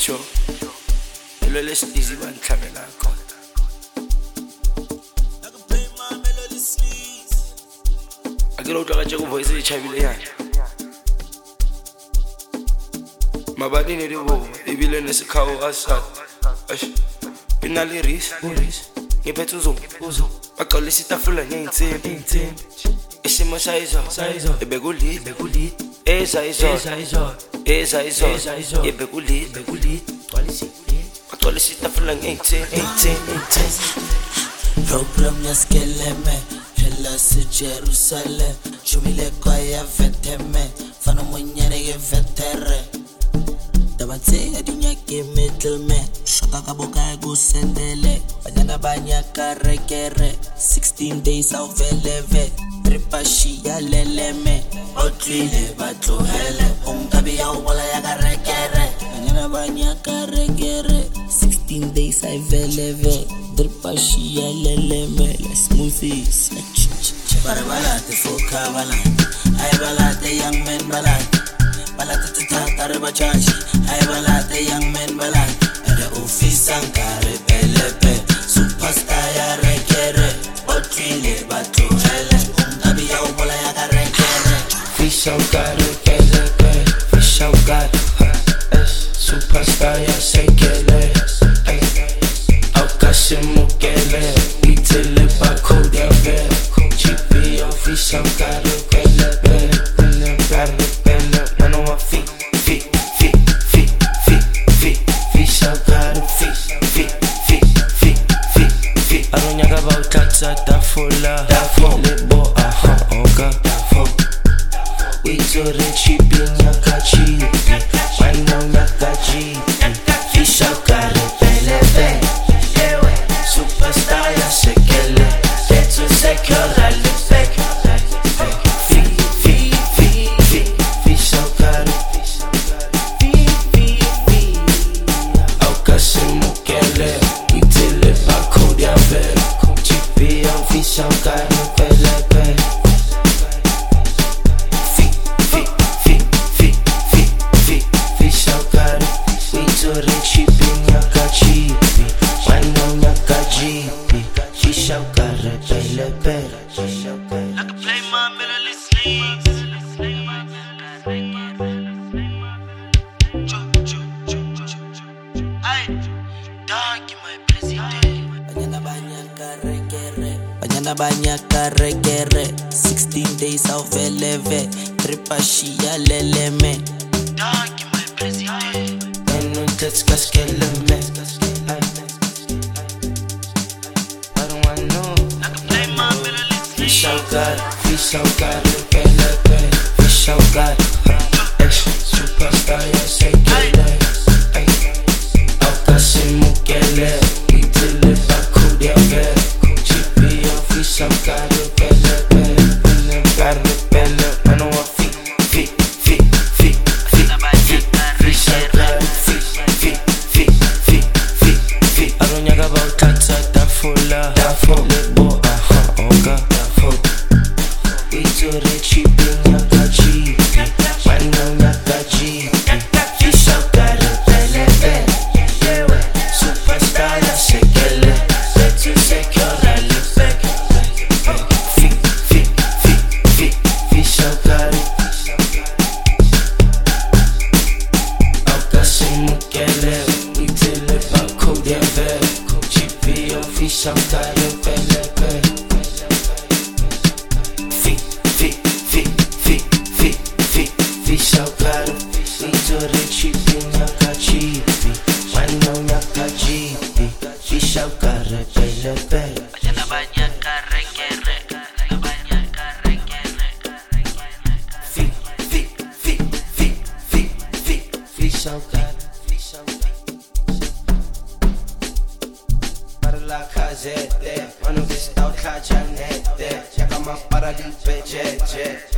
sure lo lesidizi bangihlabela khona akelo utla kaje ku voice e chabile yana mabani ne dibo ibile nesikhawo asat ash inali ris ngiphethe uzo baqolisa itafula ngeinsimbi isimo sayizo ebekulid eza izo ebekulid baqolisa itafula ngeinsimbi Program yaskeleme phela se Jerusalem chumile kwa ya veteme fana monyane ye vetere tabatse adinya ke middleman shaka ka boka go sendele banya karekere 16 days of eleve tripashi ya leleme otlile batlohele onkabe ya bola ya karekere banya karekere 16 days of eleve tripashi ya leleme let's move this Barabalate foka balate ay balate young men balate balate tata rebachachi ay balate young men balate the office ankare pelepe superstar ya rekere otrile batole ungabi ya bola ya karekere fish ankare pelepe fish ankare superstar ya sekele aukashimukele itile bakode fish ankare pelepe mano wa fi fish ankare fi anonyaka bawuthatha tafula lebo oka wizore chipi nyaka chipi mano nyaka chipi fish ankare pelepe superstar ya sekele etu sekele Banya karekere 16 days of eleve tripashi ya leleme Dagi my president Manu tetskas keleme I don't want no play my melody fish ankare pelepe fish ankare superstar ya sekele aukashimukele itile bakudia vere fish ankare pelepe mano wa fi fish ankare fi anonyaka bawuthatha tafula lebo oka wizore chipi nyaka chipi mano nyaka chipi fish ankare pelepe superstar ya sekele etu sekele fish ankare pelepe fish ankare wizore chipi nyaka chipi mano nyaka chipi fish ankare pelepe banya karekere fish ankare la casette, mano vista o cajanete, chega uma para de pejete.